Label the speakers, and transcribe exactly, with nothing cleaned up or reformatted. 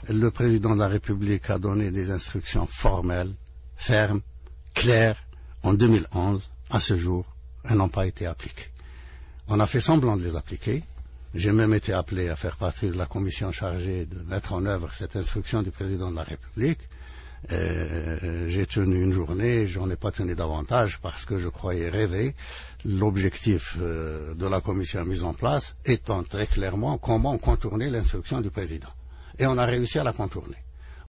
Speaker 1: le président de la République a donné des instructions formelles, fermes, claires, en deux mille onze. À ce jour, elles n'ont pas été appliquées. On a fait semblant de les appliquer. J'ai même été appelé à faire partie de la commission chargée de mettre en œuvre cette instruction du président de la République. Euh, j'ai tenu une journée, j'en ai pas tenu davantage parce que je croyais rêver. L'objectif euh, de la commission mise en place étant très clairement comment contourner l'instruction du président. Et on a réussi à la contourner.